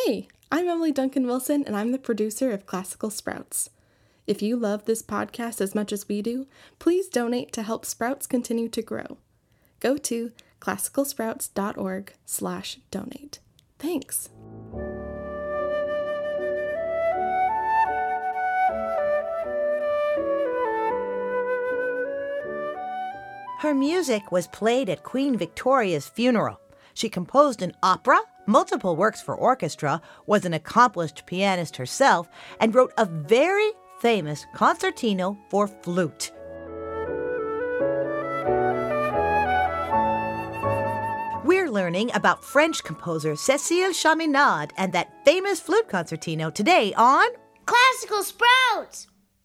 Hey, I'm Emily Duncan Wilson, and I'm the producer of Classical Sprouts. If you love this podcast as much as we do, please donate to help Sprouts continue to grow. Go to classicalsprouts.org/donate. Thanks. Her music was played at Queen Victoria's funeral. She composed an opera, multiple works for orchestra, was an accomplished pianist herself, and wrote a very famous concertino for flute. We're learning about French composer Cécile Chaminade and that famous flute concertino today on Classical Sprouts!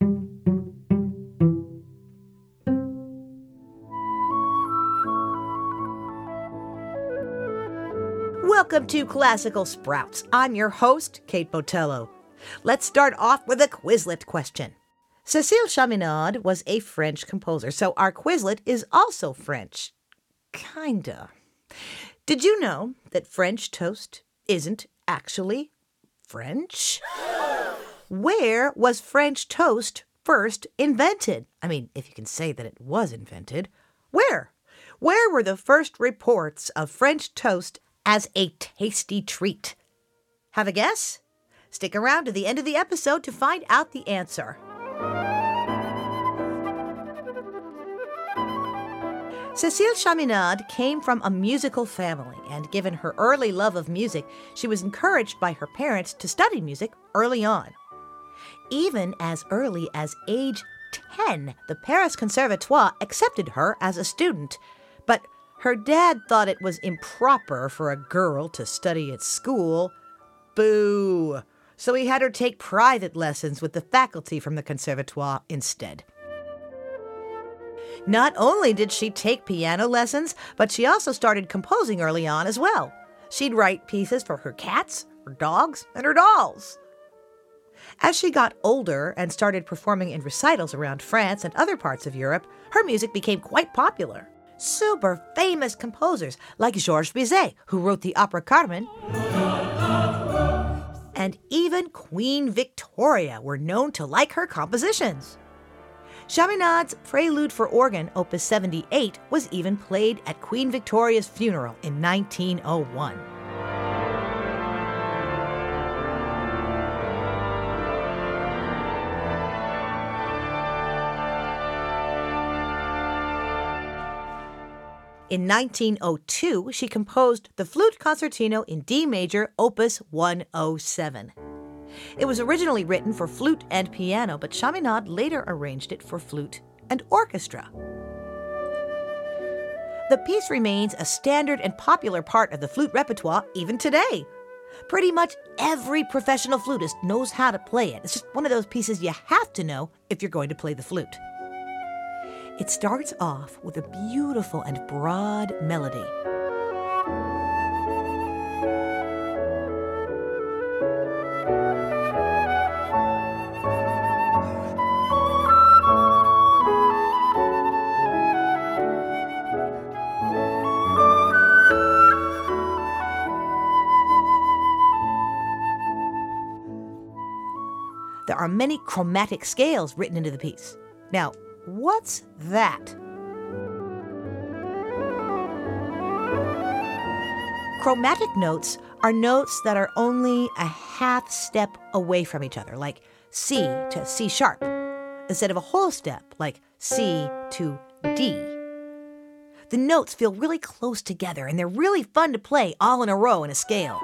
Welcome to Classical Sprouts. I'm your host, Kate Botello. Let's start off with a Quizlet question. Cécile Chaminade was a French composer, so our Quizlet is also French. Kinda. Did you know that French toast isn't actually French? Where was French toast first invented? I mean, if you can say that it was invented. Where? Where were the first reports of French toast as a tasty treat? Have a guess? Stick around to the end of the episode to find out the answer. Cécile Chaminade came from a musical family, and given her early love of music, she was encouraged by her parents to study music early on. Even as early as age 10, the Paris Conservatoire accepted her as a student, but her dad thought it was improper for a girl to study at school. Boo! So he had her take private lessons with the faculty from the Conservatoire instead. Not only did she take piano lessons, but she also started composing early on as well. She'd write pieces for her cats, her dogs, and her dolls. As she got older and started performing in recitals around France and other parts of Europe, her music became quite popular. Super famous composers like Georges Bizet, who wrote the opera Carmen, and even Queen Victoria were known to like her compositions. Chaminade's Prelude for Organ, Opus 78, was even played at Queen Victoria's funeral in 1901. In 1902, she composed the Flute Concertino in D major, Opus 107. It was originally written for flute and piano, but Chaminade later arranged it for flute and orchestra. The piece remains a standard and popular part of the flute repertoire even today. Pretty much every professional flutist knows how to play it. It's just one of those pieces you have to know if you're going to play the flute. It starts off with a beautiful and broad melody. There are many chromatic scales written into the piece. Now, what's that? Chromatic notes are notes that are only a half step away from each other, like C to C sharp, instead of a whole step, like C to D. The notes feel really close together, and they're really fun to play all in a row in a scale.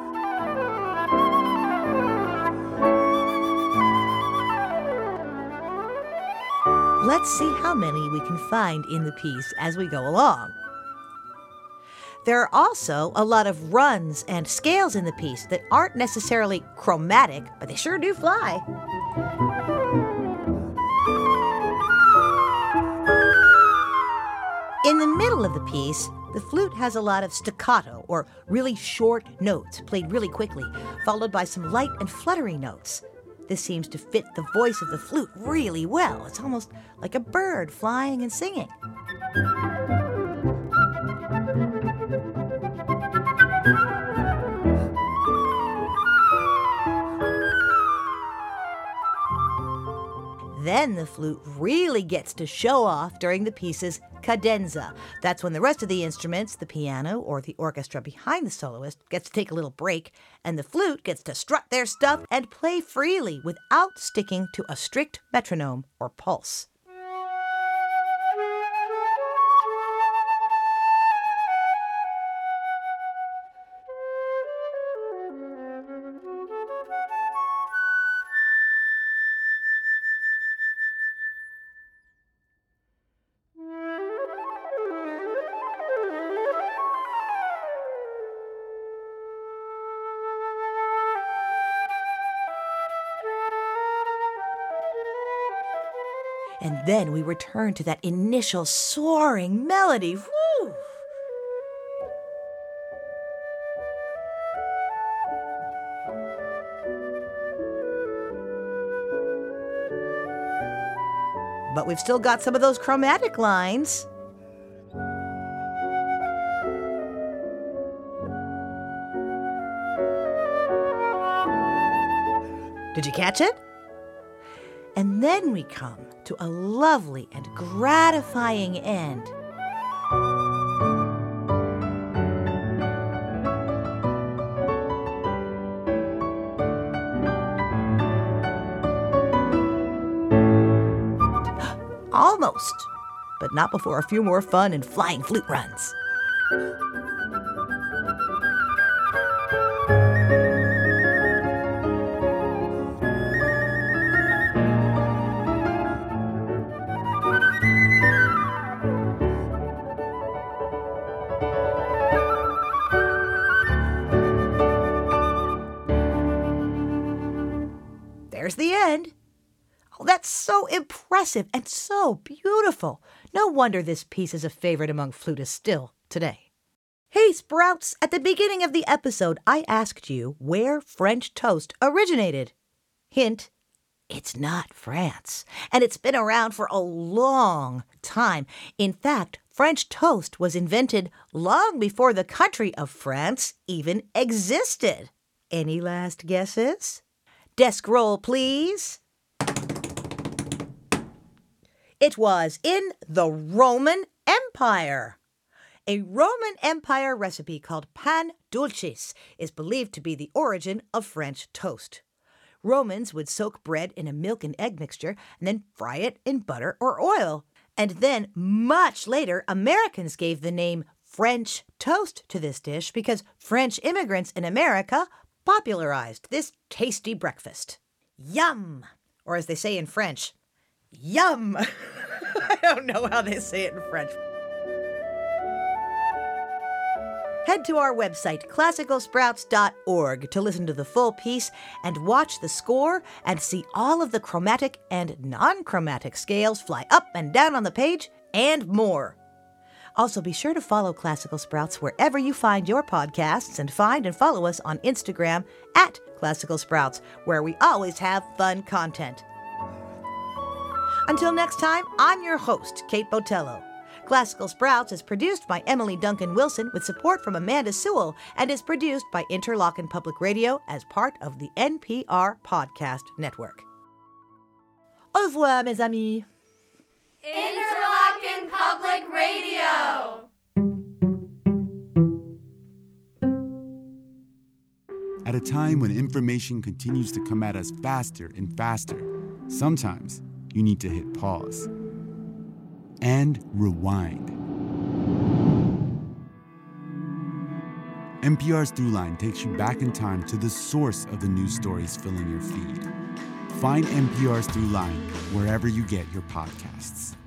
Let's see how many we can find in the piece as we go along. There are also a lot of runs and scales in the piece that aren't necessarily chromatic, but they sure do fly. In the middle of the piece, the flute has a lot of staccato, or really short notes played really quickly, followed by some light and fluttery notes. This seems to fit the voice of the flute really well. It's almost like a bird flying and singing. then the flute really gets to show off during the piece's cadenza. That's when the rest of the instruments, the piano or the orchestra behind the soloist, gets to take a little break, and the flute gets to strut their stuff and play freely without sticking to a strict metronome or pulse. And then we return to that initial soaring melody. Woo! But we've still got some of those chromatic lines. Did you catch it? And then we come to a lovely and gratifying end. Almost, but not before a few more fun and flying flute runs. There's the end. Oh, that's so impressive and so beautiful. No wonder this piece is a favorite among flutists still today. Hey, Sprouts, at the beginning of the episode, I asked you where French toast originated. Hint, it's not France, and it's been around for a long time. In fact, French toast was invented long before the country of France even existed. Any last guesses? Desk roll, please. It was in the Roman Empire. A Roman Empire recipe called pan dulcis is believed to be the origin of French toast. Romans would soak bread in a milk and egg mixture and then fry it in butter or oil. And then, much later, Americans gave the name French toast to this dish because French immigrants in America popularized this tasty breakfast. Yum! Or as they say in French, yum! I don't know how they say it in French. Head to our website, classicalsprouts.org, to listen to the full piece and watch the score and see all of the chromatic and non-chromatic scales fly up and down on the page and more. Also, be sure to follow Classical Sprouts wherever you find your podcasts and find and follow us on Instagram at Classical Sprouts, where we always have fun content. Until next time, I'm your host, Kate Botello. Classical Sprouts is produced by Emily Duncan Wilson with support from Amanda Sewell and is produced by Interlochen Public Radio as part of the NPR Podcast Network. Au revoir, mes amis. Interlochen Public Radio. At a time when information continues to come at us faster and faster, sometimes you need to hit pause and rewind. NPR's Throughline takes you back in time to the source of the news stories filling your feed. Find NPR's Throughline wherever you get your podcasts.